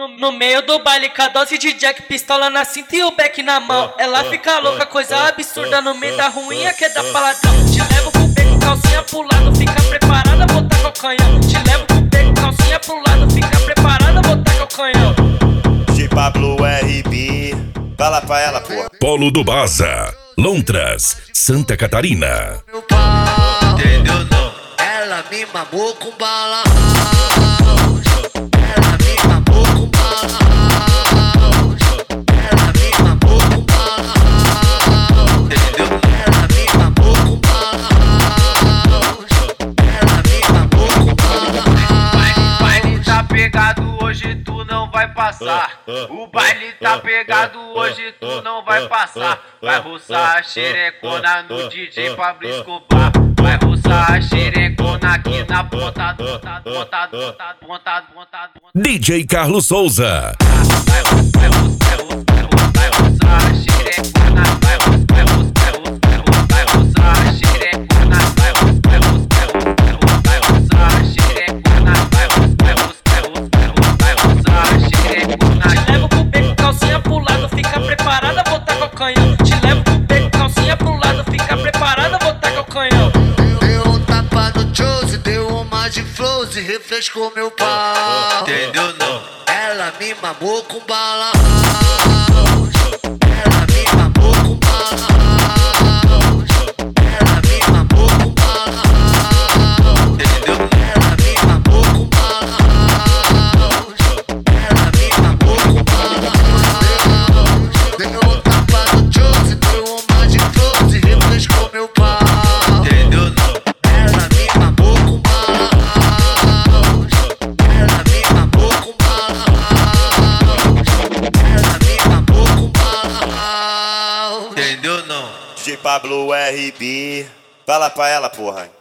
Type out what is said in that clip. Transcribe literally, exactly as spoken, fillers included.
No, no meio do baile, com a dose de Jack, pistola na cinta e o beck na mão. Ela fica louca, coisa absurda no meio da ruinha que dá paladão. Te levo pro beco, calcinha pro lado, fica preparada, botar com o canhão. Te levo pro beco, calcinha pro lado, fica preparada, botar com o canhão. J Pablo R B, fala pra ela, porra. Polo do Baza, Lontras, Santa Catarina. Meu pau, Entendeu não? ela me mamou com bala. Ela me mamou com bala. Ela me mamou com bala. Entendeu? Ela me mamou com bala. Ela me mamou com bala. O baile tá pegado, hoje tu não vai passar. O baile tá pegado, hoje tu não vai passar. Vai roçar a xerecona no D J Pablo Escobar. Vai roçar a xerecona aqui na ponta, ponta, ponta, ponta, ponta, ponta. D J Carlos Souza. Vai roçar, vai roçar, vai roçar a xerecona. Vai roçar, vai roçar, vai roçar a xerecona. Vai roçar, vai roçar, vai roçar a xerecona. Vai roçar, vai roçar, vai roçar a xerecona. Te levo pro beco, calcinha pro lado, fica preparada, botar com o canhão. Te levo pro beco, calcinha pro lado, fica preparada, botar com o canhão. Deu um tapa no Chose, deu uma de flows e refrescou meu pau. Entendeu não? Ela me mamou com bala. Ela me mamou com bala. Ela me mamou com bala. Entendeu? Ela me mamou com bala. Ela me mamou com bala. Deu um tapa no Chose, deu uma de flows e refrescou meu pau. Entendeu não? Ela me mamou com bala. Ela me mamou com bala. Ela me mamou com bala. Entendeu não? J Pablo R B, fala pra ela, porra.